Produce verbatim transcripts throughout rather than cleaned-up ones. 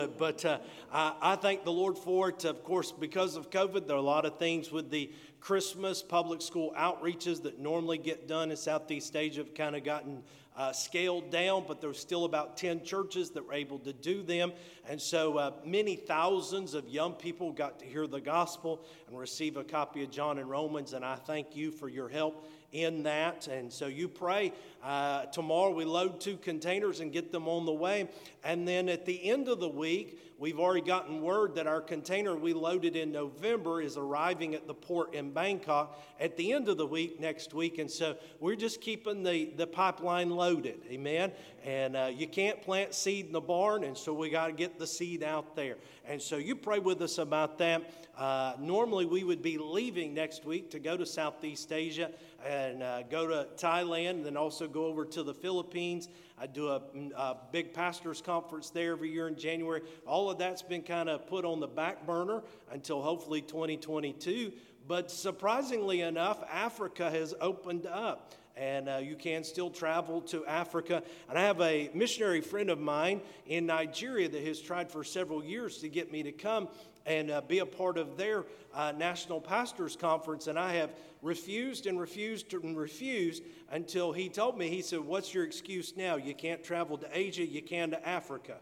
But uh, I, I thank the Lord for it. Of course, because of COVID, there are a lot of things with the Christmas public school outreaches that normally get done in Southeast Asia have kind of gotten uh, scaled down, but there's still about ten churches that were able to do them. And so uh, many thousands of young people got to hear the gospel and receive a copy of John and Romans, and I thank you for your help in that. And so you pray. Uh, tomorrow we load two containers and get them on the way. And then at the end of the week, we've already gotten word that our container we loaded in November is arriving at the port in Bangkok at the end of the week next week. And so we're just keeping the, the pipeline loaded. Amen. And uh, you can't plant seed in the barn, and so we got to get the seed out there. And so you pray with us about that. Uh, normally we would be leaving next week to go to Southeast Asia and uh, go to Thailand, and then also go over to the Philippines. I do a, a big pastors conference there every year in January. All of that's been kind of put on the back burner until hopefully twenty twenty-two. But surprisingly enough, Africa has opened up. And uh, you can still travel to Africa. And I have a missionary friend of mine in Nigeria that has tried for several years to get me to come and uh, be a part of their uh, National Pastors Conference. And I have refused and refused and refused until he told me, he said, "What's your excuse now? You can't travel to Asia, you can to Africa."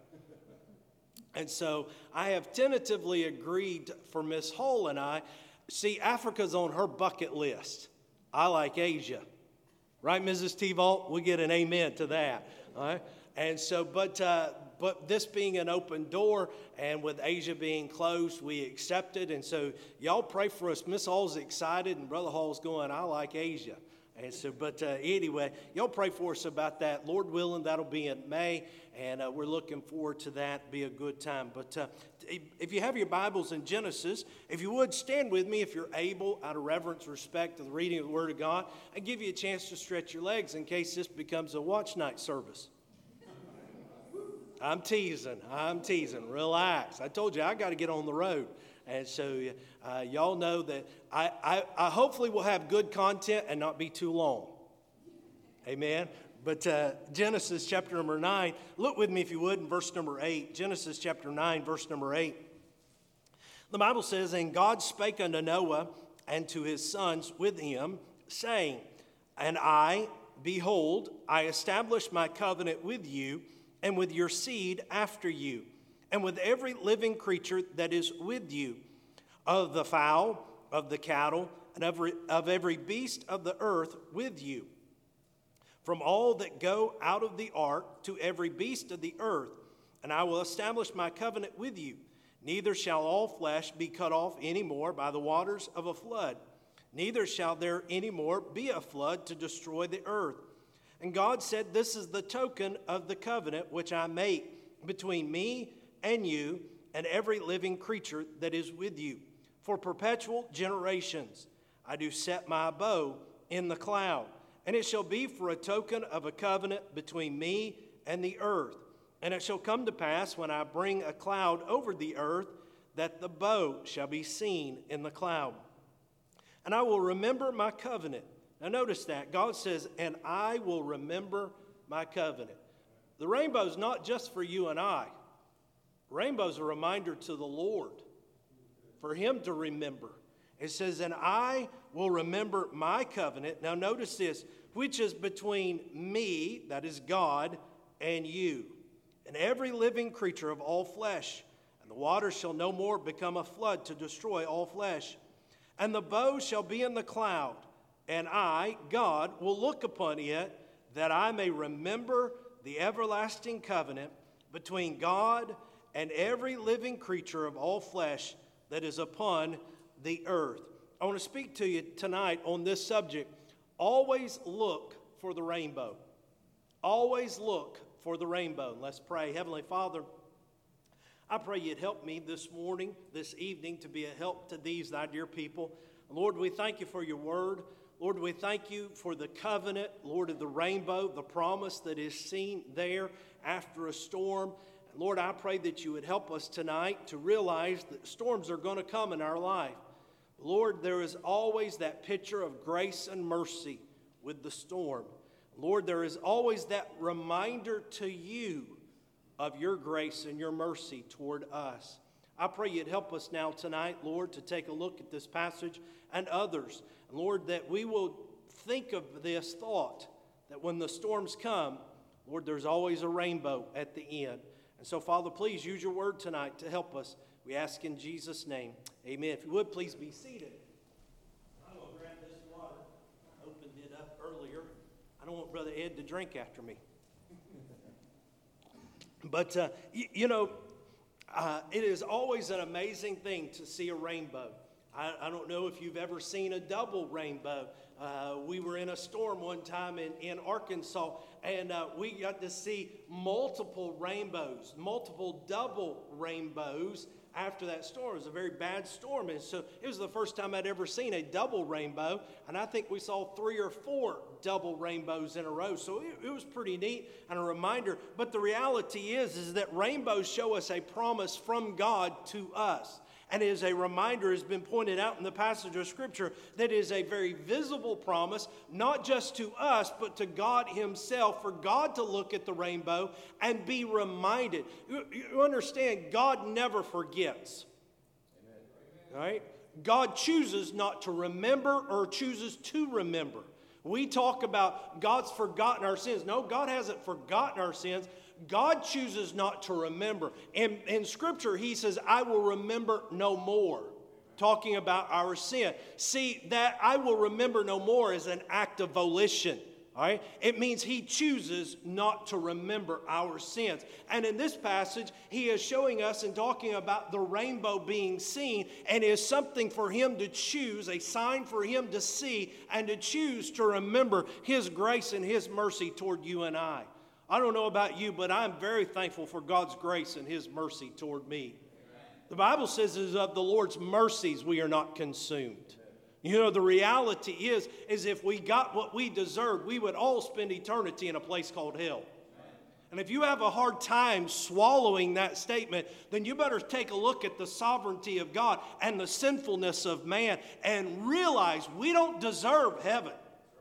And so I have tentatively agreed for Miss Hall and I. See, Africa's on her bucket list. I like Asia. Right, Missus T-Vault? We get an amen to that. All right? And so, but uh, but this being an open door and with Asia being closed, we accepted. And so y'all pray for us. Miss Hall's excited and Brother Hall's going, "I like Asia." And so, but uh, anyway, y'all pray for us about that. Lord willing, that'll be in May, and uh, we're looking forward to that. Be a good time. But uh, if you have your Bibles in Genesis, if you would stand with me, if you're able, out of reverence, respect to the reading of the Word of God, and give you a chance to stretch your legs in case this becomes a watch night service. I'm teasing. I'm teasing. Relax. I told you I got to get on the road. And so uh, y'all know that I, I, I hopefully will have good content and not be too long. Amen. But uh, Genesis chapter number nine, look with me if you would in verse number eight. Genesis chapter nine, verse number eight. The Bible says, "And God spake unto Noah and to his sons with him, saying, And I, behold, I establish my covenant with you and with your seed after you, and with every living creature that is with you, of the fowl, of the cattle, and of, of every beast of the earth with you, from all that go out of the ark to every beast of the earth. And I will establish my covenant with you. Neither shall all flesh be cut off any more by the waters of a flood. Neither shall there any more be a flood to destroy the earth. And God said, This is the token of the covenant which I make between me and you and every living creature that is with you. For perpetual generations I do set my bow in the cloud, and it shall be for a token of a covenant between me and the earth. And it shall come to pass when I bring a cloud over the earth, that the bow shall be seen in the cloud. And I will remember my covenant." Now notice that. God says, "And I will remember my covenant." The rainbow is not just for you and I. Rainbow's a reminder to the Lord, for him to remember. It says, "And I will remember my covenant." Now notice this, "which is between me," that is God, "and you, and every living creature of all flesh. And the waters shall no more become a flood to destroy all flesh. And the bow shall be in the cloud, and I, God, will look upon it, that I may remember the everlasting covenant between God and every living creature of all flesh that is upon the earth." I want to speak to you tonight on this subject. Always look for the rainbow. Always look for the rainbow. Let's pray. Heavenly Father, I pray you'd help me this morning, this evening, to be a help to these thy dear people. Lord, we thank you for your word. Lord, we thank you for the covenant, Lord, of the rainbow, the promise that is seen there after a storm. Lord, I pray that you would help us tonight to realize that storms are going to come in our life. Lord, there is always that picture of grace and mercy with the storm. Lord, there is always that reminder to you of your grace and your mercy toward us. I pray you'd help us now tonight, Lord, to take a look at this passage and others. And Lord, that we will think of this thought, that when the storms come, Lord, there's always a rainbow at the end. And so, Father, please use your word tonight to help us. We ask in Jesus' name. Amen. If you would, please be seated. I'm going to grab this water. I opened it up earlier. I don't want Brother Ed to drink after me. But, uh, you, you know, uh, it is always an amazing thing to see a rainbow. I, I don't know if you've ever seen a double rainbow. Uh, we were in a storm one time in, in Arkansas, and uh, we got to see multiple rainbows, multiple double rainbows after that storm. It was a very bad storm, and so it was the first time I'd ever seen a double rainbow, and I think we saw three or four double rainbows in a row, so it, it was pretty neat and a reminder. But the reality is, is that rainbows show us a promise from God to us. And as a reminder has been pointed out in the passage of Scripture, that is a very visible promise, not just to us, but to God himself, for God to look at the rainbow and be reminded. You, you understand, God never forgets. Amen. Right? God chooses not to remember or chooses to remember. We talk about God's forgotten our sins. No, God hasn't forgotten our sins. God chooses not to remember. In, in Scripture, he says, I will remember no more. Talking about our sin. See, that I will remember no more is an act of volition. All right? It means he chooses not to remember our sins. And in this passage, he is showing us and talking about the rainbow being seen, and is something for him to choose, a sign for him to see, and to choose to remember his grace and his mercy toward you and I. I don't know about you, but I'm very thankful for God's grace and his mercy toward me. Amen. The Bible says it is of the Lord's mercies we are not consumed. Amen. You know, the reality is, is if we got what we deserved, we would all spend eternity in a place called hell. Amen. And if you have a hard time swallowing that statement, then you better take a look at the sovereignty of God and the sinfulness of man and realize we don't deserve heaven.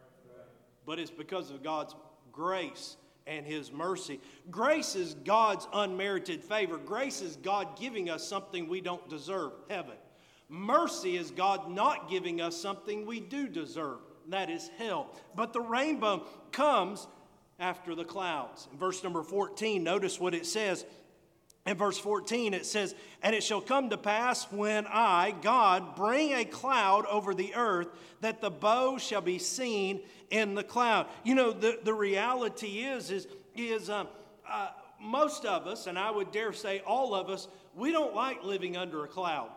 But it's because of God's grace and his mercy. Grace is God's unmerited favor. Grace is God giving us something we don't deserve, heaven. Mercy is God not giving us something we do deserve, that is hell. But the rainbow comes after the clouds. In verse number fourteen, notice what it says. In verse fourteen, it says, and it shall come to pass when I, God, bring a cloud over the earth, that the bow shall be seen in the cloud. You know, the, the reality is, is, is uh, uh, most of us, and I would dare say all of us, we don't like living under a cloud.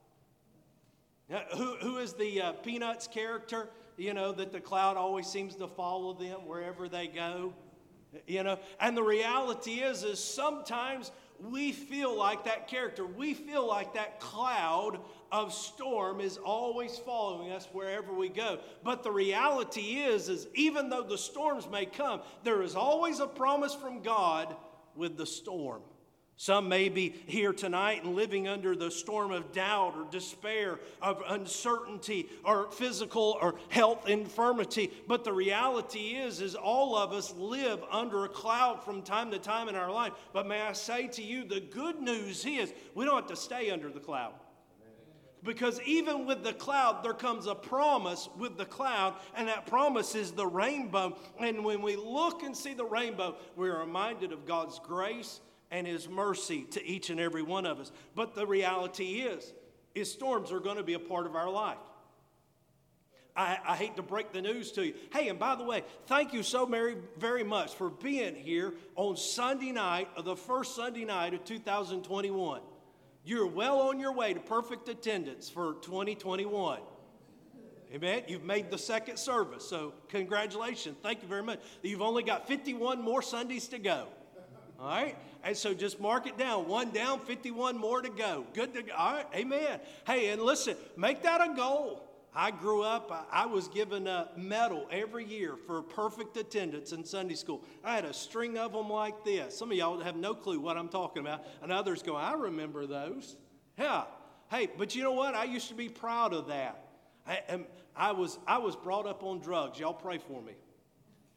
Now, who, who is the uh, Peanuts character? You know, that the cloud always seems to follow them wherever they go. You know, and the reality is, is sometimes we feel like that character. We feel like that cloud of storm is always following us wherever we go. But the reality is, is even though the storms may come, there is always a promise from God with the storm. Some may be here tonight and living under the storm of doubt or despair, of uncertainty or physical or health infirmity. But the reality is, is all of us live under a cloud from time to time in our life. But may I say to you, the good news is we don't have to stay under the cloud. Because even with the cloud, there comes a promise with the cloud, and that promise is the rainbow. And when we look and see the rainbow, we're reminded of God's grace and his mercy to each and every one of us. But the reality is, is storms are going to be a part of our life. I, I hate to break the news to you. Hey, and by the way, thank you so very, very much for being here on Sunday night, of the first Sunday night of two thousand twenty-one. You're well on your way to perfect attendance for twenty twenty-one. Amen. You've made the second service, so congratulations. Thank you very much. You've only got fifty-one more Sundays to go. All right? And so just mark it down. One down, fifty-one more to go. Good to go. All right? Amen. Hey, and listen, make that a goal. I grew up, I, I was given a medal every year for perfect attendance in Sunday school. I had a string of them like this. Some of y'all have no clue what I'm talking about. And others go, I remember those. Yeah. Hey, but you know what? I used to be proud of that. I, and I was, I was brought up on drugs. Y'all pray for me.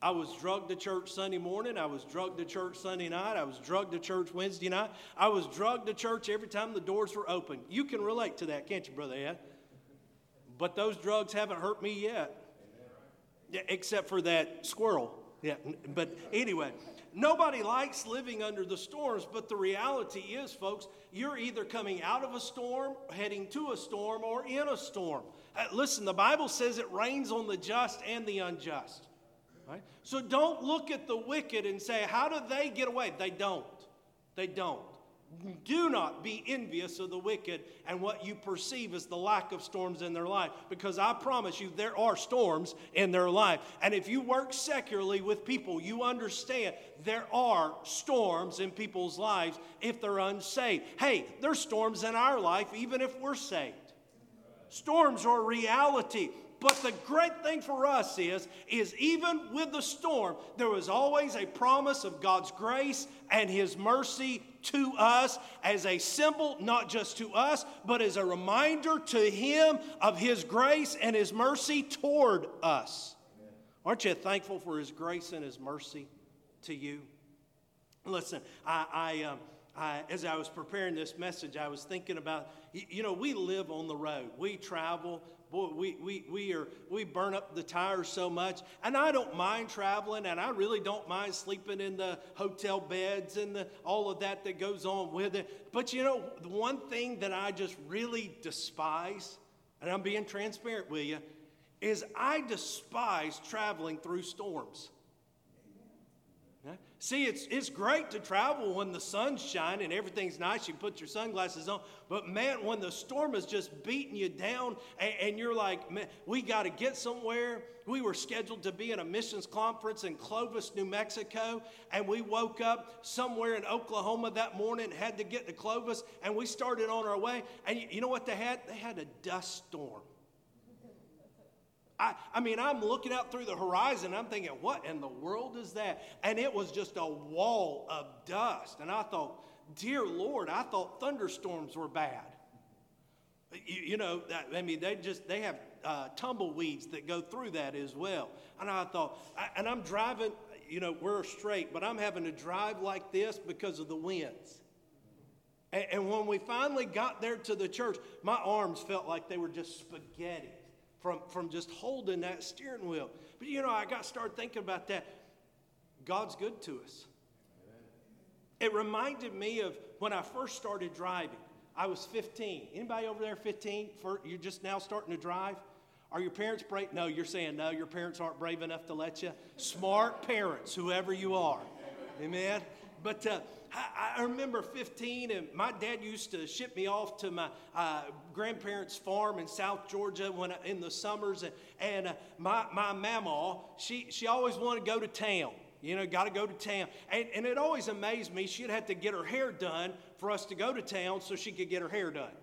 I was drugged to church Sunday morning. I was drugged to church Sunday night. I was drugged to church Wednesday night. I was drugged to church every time the doors were open. You can relate to that, can't you, Brother Ed? But those drugs haven't hurt me yet. Yeah, except for that squirrel. Yeah, but anyway, nobody likes living under the storms, but the reality is, folks, you're either coming out of a storm, heading to a storm, or in a storm. Uh, listen, the Bible says it rains on the just and the unjust. Right? So don't look at the wicked and say, how do they get away? They don't. They don't. Do not be envious of the wicked and what you perceive as the lack of storms in their life, because I promise you there are storms in their life. And if you work secularly with people, you understand there are storms in people's lives if they're unsaved. Hey, there's storms in our life even if we're saved. Storms are reality. But the great thing for us is, is even with the storm, there was always a promise of God's grace and His mercy to us as a symbol, not just to us, but as a reminder to Him of His grace and His mercy toward us. Amen. Aren't you thankful for His grace and His mercy to you? Listen, I... I um, I, as I was preparing this message, I was thinking about, you, you know, we live on the road. We travel. Boy, we, we, we, are, we burn up the tires so much. And I don't mind traveling, and I really don't mind sleeping in the hotel beds and the, all of that that goes on with it. But, you know, the one thing that I just really despise, and I'm being transparent with you, is I despise traveling through storms. See, it's it's great to travel when the sun's shining and everything's nice. You put your sunglasses on. But, man, when the storm is just beating you down and, and you're like, man, we got to get somewhere. We were scheduled to be in a missions conference in Clovis, New Mexico, and we woke up somewhere in Oklahoma that morning, had to get to Clovis, and we started on our way. And you, you know what they had? They had a dust storm. I, I mean, I'm looking out through the horizon. I'm thinking, what in the world is that? And it was just a wall of dust. And I thought, dear Lord, I thought thunderstorms were bad. You, you know, that, I mean, they just, they have uh, tumbleweeds that go through that as well. And I thought, I, and I'm driving, you know, we're straight, but I'm having to drive like this because of the winds. And, and when we finally got there to the church, my arms felt like they were just spaghetti. From, from just holding that steering wheel. But, you know, I got to start thinking about that. God's good to us. Amen. It reminded me of when I first started driving. I was fifteen. Anybody over there fifteen? For, you're just now starting to drive? Are your parents brave? No, you're saying no, your parents aren't brave enough to let you. Smart parents, whoever you are. Amen? But uh, I, I remember fifteen, and my dad used to ship me off to my uh, grandparents' farm in South Georgia when I, in the summers. And, and uh, my, my mama, she, she always wanted to go to town. You know, got to go to town. And, and it always amazed me. She'd have to get her hair done for us to go to town so she could get her hair done.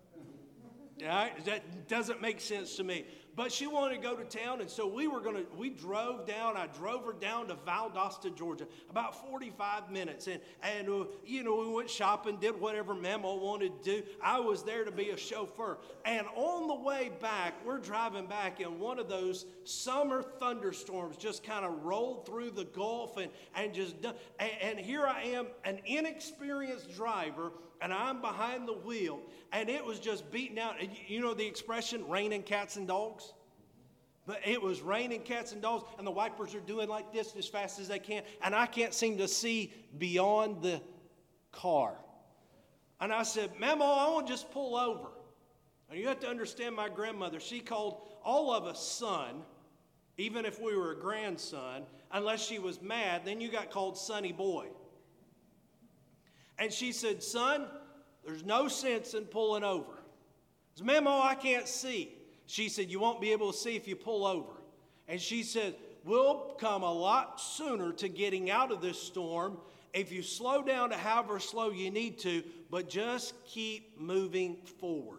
All right? That doesn't make sense to me. But she wanted to go to town, and so we were going to, we drove down, I drove her down to Valdosta, Georgia, about forty-five minutes. And, and uh, you know, we went shopping, did whatever Mama wanted to do. I was there to be a chauffeur. And on the way back, we're driving back, and one of those summer thunderstorms just kind of rolled through the Gulf, and, and just, and, and here I am, an inexperienced driver, and I'm behind the wheel, and it was just beating out. You know the expression, raining cats and dogs? But it was raining cats and dogs, and the wipers are doing like this as fast as they can, and I can't seem to see beyond the car. And I said, Mama, I want to just pull over. And you have to understand my grandmother. She called all of us son, even if we were a grandson, unless she was mad, then you got called sonny boy. And she said, son, there's no sense in pulling over. I said, Mama, I can't see. She said, you won't be able to see if you pull over. And she said, we'll come a lot sooner to getting out of this storm if you slow down to however slow you need to, but just keep moving forward.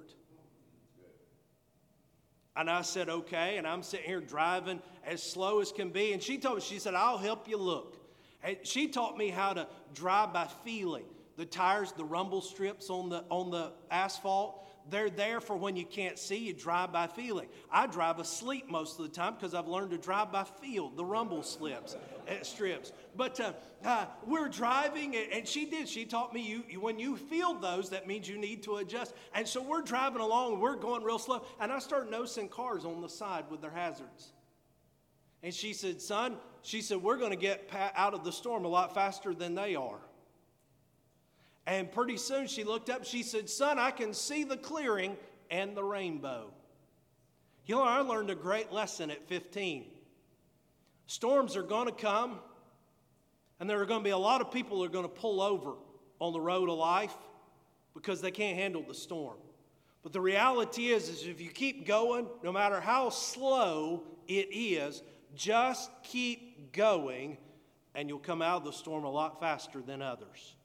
And I said, okay. And I'm sitting here driving as slow as can be. And she told me, she said, I'll help you look. And she taught me how to drive by feeling. The tires, the rumble strips on the on the asphalt, They're there for when you can't see, you drive by feeling. I drive asleep most of the time because I've learned to drive by feel, the rumble slips, uh, strips. But uh, uh, we're driving, and she did. She taught me you, you when you feel those, that means you need to adjust. And so we're driving along, and we're going real slow. And I started noticing cars on the side with their hazards. And she said, son, she said, we're going to get out of the storm a lot faster than they are. And pretty soon she looked up, she said, son, I can see the clearing and the rainbow. You know, I learned a great lesson at fifteen. Storms are going to come, and there are going to be a lot of people who are going to pull over on the road of life because they can't handle the storm. But the reality is, is if you keep going, no matter how slow it is, just keep going, and you'll come out of the storm a lot faster than others.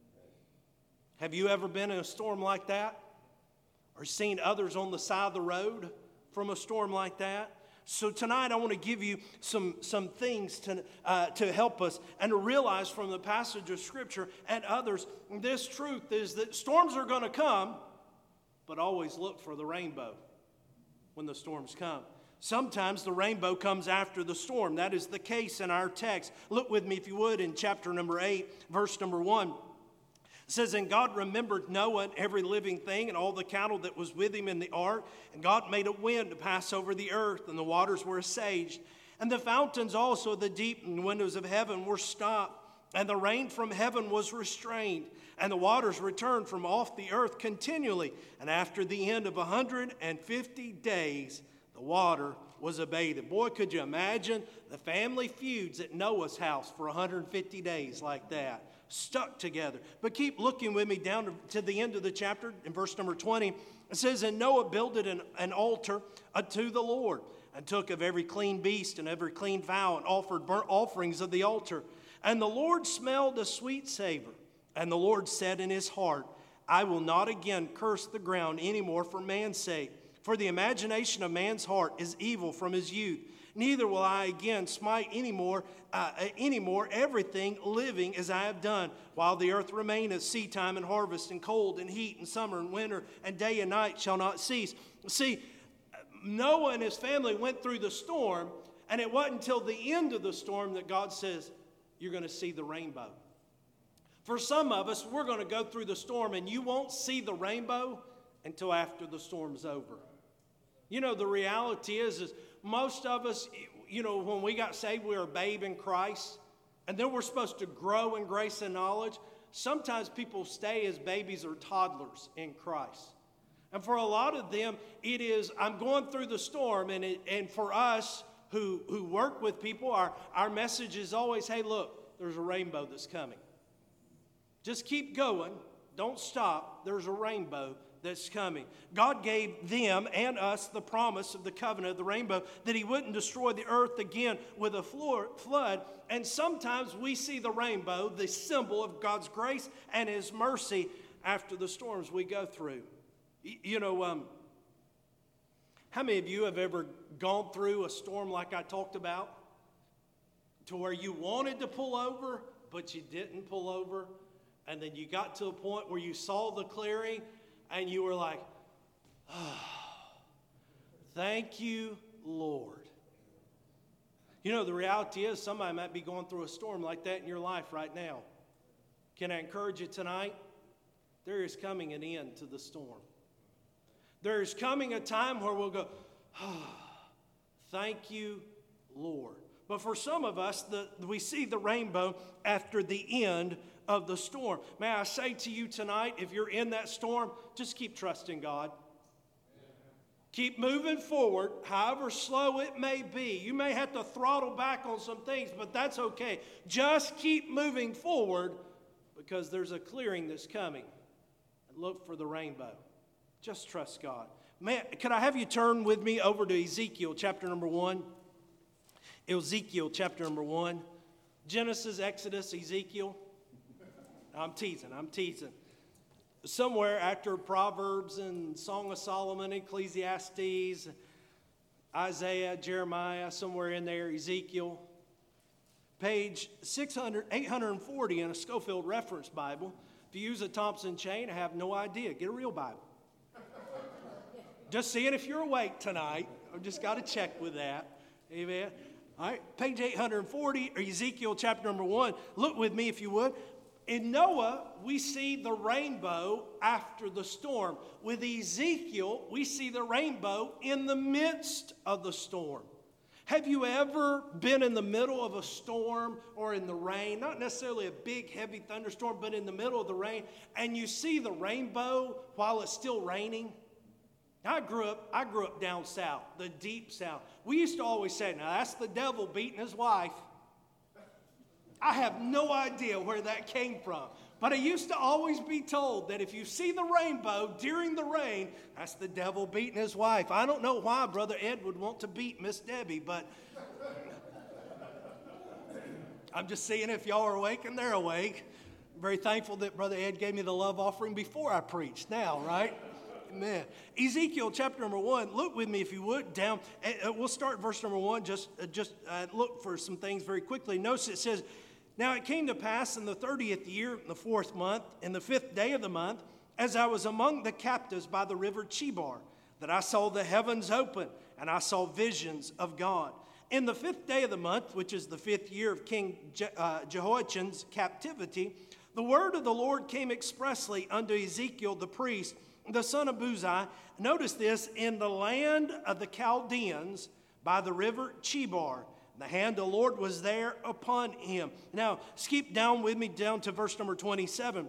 Have you ever been in a storm like that? Or seen others on the side of the road from a storm like that? So tonight I want to give you some, some things to, uh, to help us and to realize from the passage of Scripture and others, this truth is that storms are going to come, but always look for the rainbow when the storms come. Sometimes the rainbow comes after the storm. That is the case in our text. Look with me, if you would, in chapter number eight, verse number one. It says, and God remembered Noah and every living thing and all the cattle that was with him in the ark. And God made a wind to pass over the earth, and the waters were assuaged. And the fountains also of the deep and windows of heaven were stopped. And the rain from heaven was restrained. And the waters returned from off the earth continually. And after the end of one hundred fifty days, the water was abated. Boy, could you imagine the family feuds at Noah's house for one hundred fifty days like that, stuck together. But keep looking with me down to, to the end of the chapter in verse number twenty. It says, and Noah builded an, an altar unto the Lord, and took of every clean beast and every clean fowl, and offered burnt offerings of the altar. And the Lord smelled a sweet savor. And the Lord said in his heart, I will not again curse the ground any more for man's sake. For the imagination of man's heart is evil from his youth. Neither will I again smite any more, uh, any more everything living as I have done, while the earth remaineth, seed time and harvest, and cold and heat, and summer and winter, and day and night shall not cease. See, Noah and his family went through the storm, and it wasn't until the end of the storm that God says, you're going to see the rainbow. For some of us, we're going to go through the storm, and you won't see the rainbow until after the storm's over. You know, the reality is, is most of us, you know, when we got saved, we were a babe in Christ. And then we're supposed to grow in grace and knowledge. Sometimes people stay as babies or toddlers in Christ. And for a lot of them, it is, I'm going through the storm. And, it, and for us who, who work with people, our, our message is always, hey, look, there's a rainbow that's coming. Just keep going. Don't stop. There's a rainbow that's coming. God gave them and us the promise of the covenant of the rainbow, that he wouldn't destroy the earth again with a flood. And sometimes we see the rainbow, the symbol of God's grace and his mercy, after the storms we go through. You know, um, how many of you have ever gone through a storm like I talked about, to where you wanted to pull over, but you didn't pull over, and then you got to a point where you saw the clearing, and you were like, oh, thank you, Lord. You know, the reality is somebody might be going through a storm like that in your life right now. Can I encourage you tonight? There is coming an end to the storm. There is coming a time where we'll go, oh, thank you, Lord. But for some of us, the, we see the rainbow after the end of the storm. May I say to you tonight, if you're in that storm, just keep trusting God. Keep moving forward, however slow it may be. You may have to throttle back on some things, but that's okay. Just keep moving forward, because there's a clearing that's coming. And look for the rainbow. Just trust God. Man, could I have you turn with me over to Ezekiel chapter number one? Ezekiel chapter number one. Genesis, Exodus, Ezekiel. I'm teasing, I'm teasing. Somewhere after Proverbs and Song of Solomon, Ecclesiastes, Isaiah, Jeremiah, somewhere in there, Ezekiel. Page six hundred, eight hundred forty in a Schofield Reference Bible. If you use a Thompson chain, I have no idea. Get a real Bible. Just seeing if you're awake tonight. I've just got to check with that. Amen. All right, page eight hundred forty, or Ezekiel chapter number one. Look with me if you would. In Noah, we see the rainbow after the storm. With Ezekiel, we see the rainbow in the midst of the storm. Have you ever been in the middle of a storm or in the rain, not necessarily a big, heavy thunderstorm, but in the middle of the rain, and you see the rainbow while it's still raining? I grew up, I grew up down south, the deep south. We used to always say, now that's the devil beating his wife. I have no idea where that came from. But I used to always be told that if you see the rainbow during the rain, that's the devil beating his wife. I don't know why Brother Ed would want to beat Miss Debbie, but I'm just seeing if y'all are awake and they're awake. I'm very thankful that Brother Ed gave me the love offering before I preached now, right? Amen. Ezekiel chapter number one, look with me if you would down. Uh, we'll start verse number one, just, uh, just uh, look for some things very quickly. Notice it says, now it came to pass in the thirtieth year, in the fourth month, in the fifth day of the month, as I was among the captives by the river Chebar, that I saw the heavens open, and I saw visions of God. In the fifth day of the month, which is the fifth year of King Je- uh, Jehoiachin's captivity, the word of the Lord came expressly unto Ezekiel the priest, the son of Buzi. Notice this, in the land of the Chaldeans by the river Chebar. The hand of the Lord was there upon him. Now, skip down with me down to verse number twenty-seven.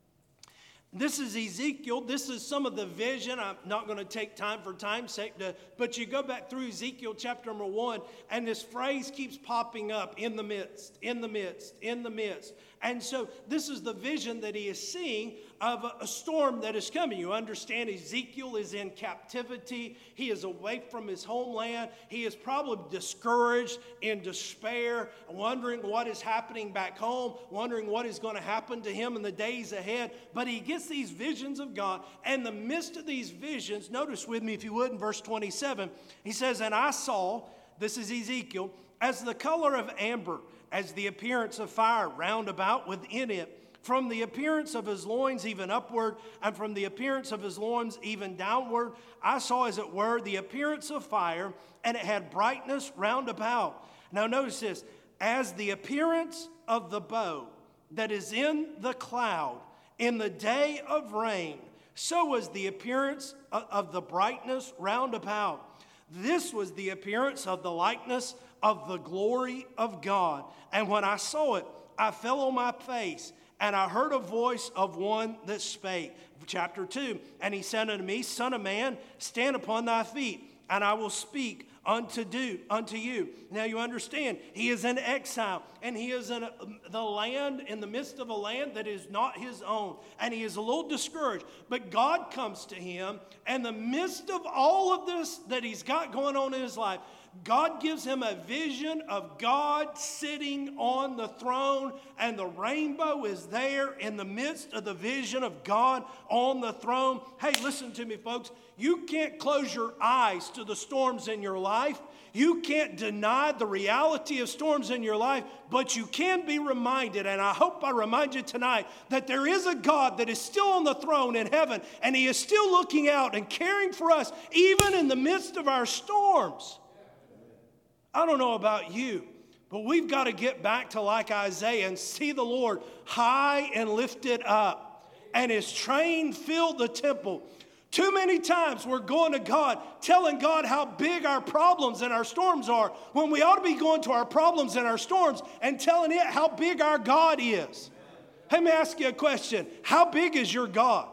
This is Ezekiel. This is some of the vision. I'm not going to take time for time's sake, to, but you go back through Ezekiel chapter number one, and this phrase keeps popping up, in the midst, in the midst, in the midst. And so this is the vision that he is seeing of a, a storm that is coming. You understand Ezekiel is in captivity. He is away from his homeland. He is probably discouraged, in despair, wondering what is happening back home, wondering what is going to happen to him in the days ahead. But he gets these visions of God. And in the midst of these visions, notice with me if you would in verse twenty-seven, he says, and I saw, this is Ezekiel, as the color of amber, as the appearance of fire round about within it, from the appearance of his loins even upward, and from the appearance of his loins even downward, I saw, as it were, the appearance of fire, and it had brightness round about. Now notice this, as the appearance of the bow that is in the cloud in the day of rain, so was the appearance of, of the brightness round about. This was the appearance of the likeness of the glory of God. And when I saw it, I fell on my face, and I heard a voice of one that spake. Chapter two, and he said unto me, Son of man, stand upon thy feet, and I will speak unto do unto you. Now you understand, he is in exile, and he is in a, the land, in the midst of a land that is not his own, and he is a little discouraged. But God comes to him, and in the midst of all of this that he's got going on in his life, God gives him a vision of God sitting on the throne, and the rainbow is there in the midst of the vision of God on the throne. Hey, listen to me, folks. You can't close your eyes to the storms in your life. You can't deny the reality of storms in your life, but you can be reminded, and I hope I remind you tonight, that there is a God that is still on the throne in heaven, and he is still looking out and caring for us, even in the midst of our storms. I don't know about you, but we've got to get back to like Isaiah and see the Lord high and lifted up, and his train filled the temple. Too many times we're going to God, telling God how big our problems and our storms are, when we ought to be going to our problems and our storms and telling it how big our God is. Let me ask you a question. How big is your God?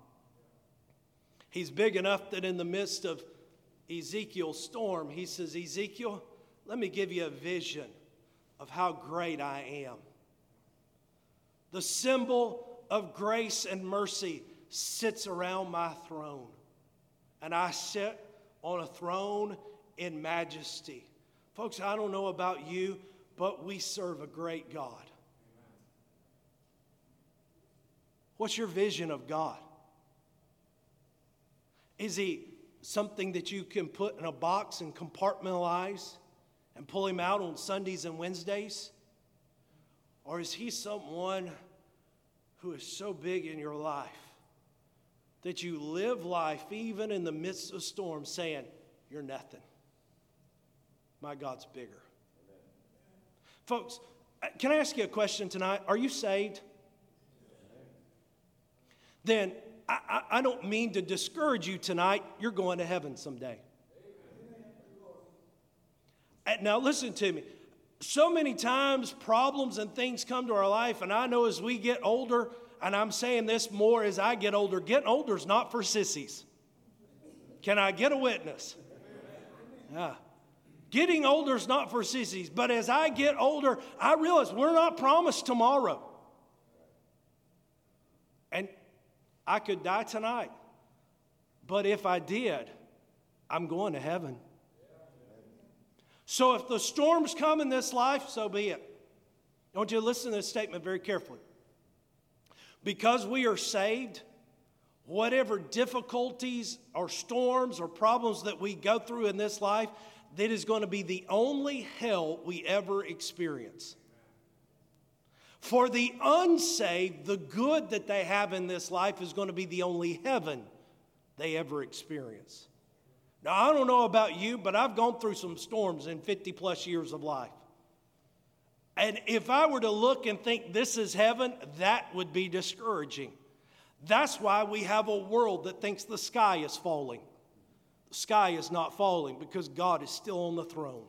He's big enough that in the midst of Ezekiel's storm, he says, Ezekiel, let me give you a vision of how great I am. The symbol of grace and mercy sits around my throne, and I sit on a throne in majesty. Folks, I don't know about you, but we serve a great God. What's your vision of God? Is he something that you can put in a box and compartmentalize and pull him out on Sundays and Wednesdays? Or is he someone who is so big in your life that you live life even in the midst of storms saying, you're nothing. My God's bigger. Amen. Folks, can I ask you a question tonight? Are you saved? Amen. Then I, I, I don't mean to discourage you tonight. You're going to heaven someday. Amen. Now listen to me. So many times problems and things come to our life, and I know as we get older, and I'm saying this more as I get older, getting older is not for sissies. Can I get a witness? Yeah. Getting older is not for sissies, but as I get older, I realize we're not promised tomorrow. And I could die tonight, but if I did, I'm going to heaven. So if the storms come in this life, so be it. I want you to listen to this statement very carefully. Because we are saved, whatever difficulties or storms or problems that we go through in this life, that is going to be the only hell we ever experience. For the unsaved, the good that they have in this life is going to be the only heaven they ever experience. Now, I don't know about you, but I've gone through some storms in fifty plus years of life. And if I were to look and think this is heaven, that would be discouraging. That's why we have a world that thinks the sky is falling. The sky is not falling because God is still on the throne.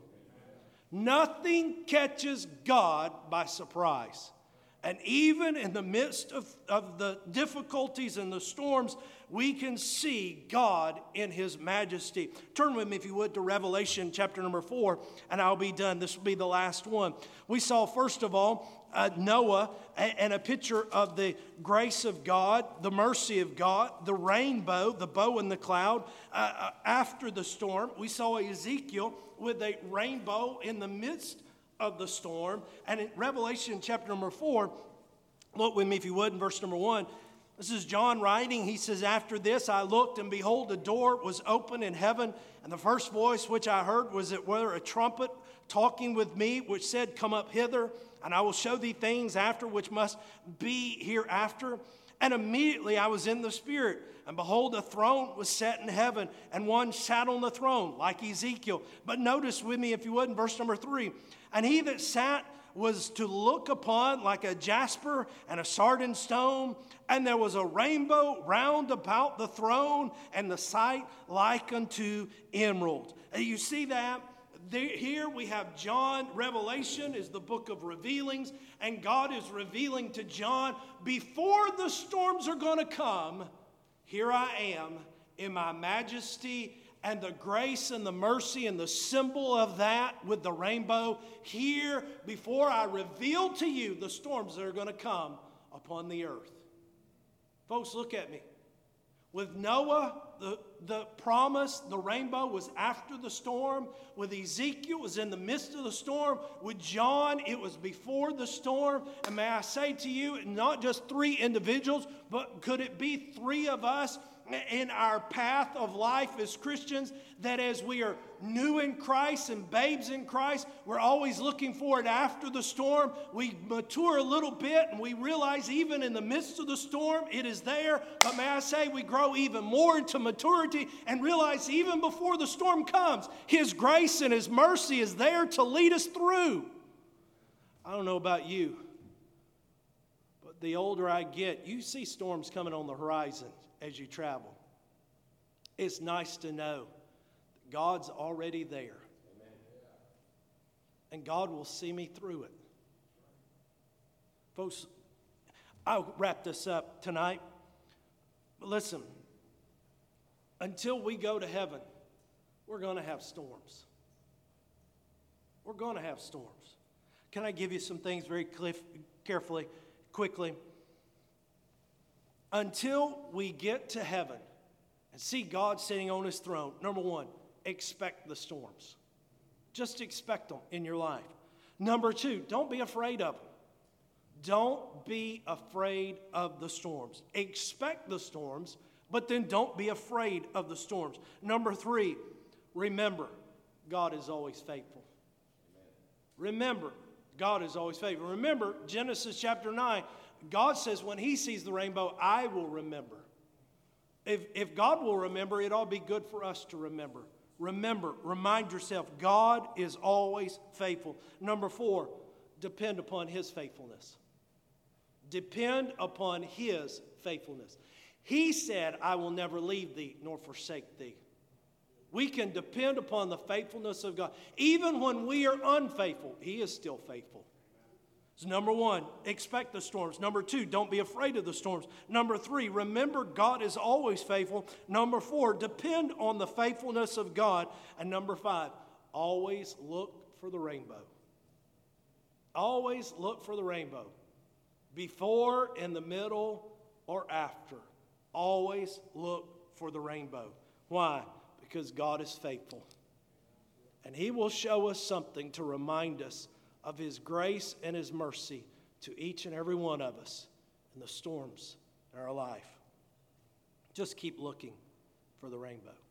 Nothing catches God by surprise. And even in the midst of, of the difficulties and the storms, we can see God in His majesty. Turn with me, if you would, to Revelation chapter number four, and I'll be done. This will be the last one. We saw, first of all, uh, Noah and a picture of the grace of God, the mercy of God, the rainbow, the bow in the cloud uh, after the storm. We saw Ezekiel with a rainbow in the midst of the storm. And in Revelation chapter number four, look with me if you would in verse number one. This is John writing. He says, after this I looked, and behold, a door was open in heaven, and the first voice which I heard was it were a trumpet talking with me, which said, come up hither, and I will show thee things after which must be hereafter. And immediately I was in the Spirit, and behold, a throne was set in heaven, and one sat on the throne, like Ezekiel. But notice with me, if you would, in verse number three. And he that sat was to look upon like a jasper and a sardine stone, and there was a rainbow round about the throne, and the sight like unto emerald. And you see that? There, here we have John. Revelation is the book of revealings, and God is revealing to John, before the storms are going to come, here I am in my majesty and the grace and the mercy and the symbol of that with the rainbow here before I reveal to you the storms that are going to come upon the earth. Folks, look at me. With Noah, the, the promise, the rainbow was after the storm. With Ezekiel, it was in the midst of the storm. With John, it was before the storm. And may I say to you, not just three individuals, but could it be three of us in our path of life as Christians, that as we are new in Christ and babes in Christ, we're always looking for it after the storm. We mature a little bit and we realize even in the midst of the storm, it is there. But may I say, we grow even more into maturity and realize even before the storm comes, His grace and His mercy is there to lead us through. I don't know about you, but the older I get, you see storms coming on the horizon as you travel. It's nice to know that God's already there. Amen. And God will see me through it. Folks, I'll wrap this up tonight. But listen, until we go to heaven, we're going to have storms. We're going to have storms. Can I give you some things very cliff, carefully, quickly? Until we get to heaven and see God sitting on His throne, number one, expect the storms. Just expect them in your life. Number two, don't be afraid of them. Don't be afraid of the storms. Expect the storms, but then don't be afraid of the storms. Number three, remember, God is always faithful. Amen. Remember, God is always faithful. Remember, Genesis chapter nine, God says when He sees the rainbow, I will remember. If, if God will remember, it ought to be good for us to remember. Remember, remind yourself, God is always faithful. Number four, depend upon His faithfulness. Depend upon His faithfulness. He said, I will never leave thee nor forsake thee. We can depend upon the faithfulness of God. Even when we are unfaithful, He is still faithful. So number one, expect the storms. Number two, don't be afraid of the storms. Number three, remember God is always faithful. Number four, depend on the faithfulness of God. And number five, always look for the rainbow. Always look for the rainbow. Before, in the middle, or after. Always look for the rainbow. Why? Because God is faithful. And He will show us something to remind us of His grace and His mercy to each and every one of us in the storms in our life. Just keep looking for the rainbow.